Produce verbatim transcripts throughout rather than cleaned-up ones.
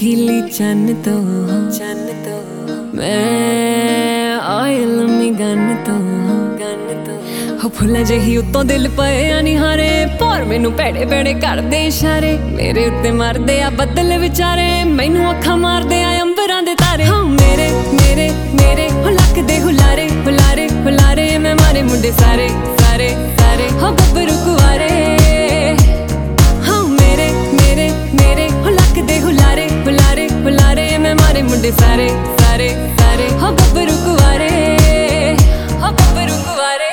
चमकीली चन्न तो चन्न तो मैं आए लम्मी गन तो गन तो हो फुल्ला जही उत्तों दिल पए निहारे पर मैनू भैड़े भैड़े करदे इशारे मेरे उत्ते मरदे आ बदल विचारे मैनू अखां मारदे आ अंबरां दे तारे हाँ मेरे मेरे मेरे हो लकदे हुलारे हुलारे हुलारे मैं मारे मुंडे सारे सारे सारे हो गब्बरू कुआरे हाँ मेरे मेरे मेरे हो लकदे हुलारे हुलारे हुलारे मैं मारे मुंडे सारे सारे सारे हो गब्बरू कुआरे हो गब्बरू कुआरे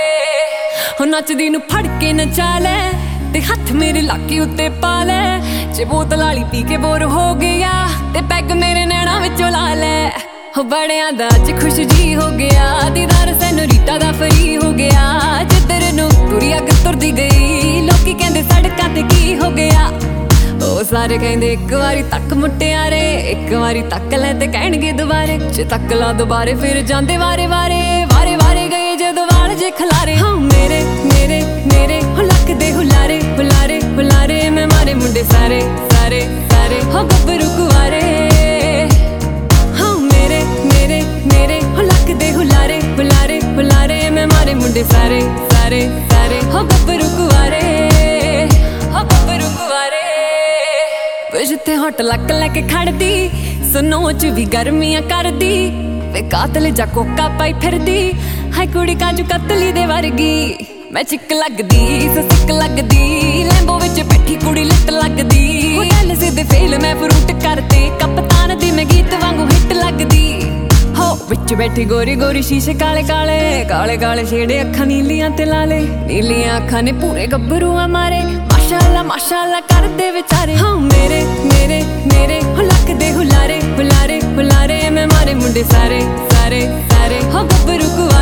हो नचदी नू फड़ के नचा लै ते हथ मेरे लाके उत्ते पा लै जे बोतल आली पी के बोर हो गया ते पैग मेरे नैना विचों ला लै हो बड़ियां दा अज खुश जी हो गया दीदार सैनोरीटा दा फ्री हो गया जिधर नू तुरी अग तुरदी गई लोकी कहंदे सड़कां ते की हो गया ओ सारे कहंदे एक वारी तक मुटियारे एक वारी तक लै ते कहणगे दुबारे जे तक ला दुबारे फिर जांदे वारे वारे वारे वारे गए जदों वाल जे खलारे हाँ मेरे मेरे मेरे हो लकदे हुलारे हुलारे हुलारे मैं मारे मुंडे सारे सारे सारे हो गब्बरू कुआरे हाँ मेरे मेरे मेरे हो लकदे हुलारे हुलारे हुलारे मैं मारे मुंडे सारे सारे सारे हो गब्बरू कुआरे हो गब्बरू कुआरे जिथे हट लक लैके खड़दी सुनो च भी गर्मियां करदी वे कातल जा कोका पाई फिरदी हाय कुड़ी काजू कतली दे वर्गी मैं चिक लगदी सिक लगदी लैंबो विच बैठी कुड़ी लिट लगदी होटल सिद्धे फेल मैं फ्रूट करते कप्तान दी मैं गीत वांगू हिट लगदी हो विच बैठी गोरी गोरी शीशे काले काले काले काले छेड़े अखां नीलियां ते लाले नीलियां अखां ने पूरे गब्बरू मारे माशाअल्लाह माशाअल्लाह करदे विचारे हाँ मेरे मेरे मेरे हो लकदे हुलारे हुलारे हुलारे मैं मारे मुंडे सारे सारे सारे हो गब्बरू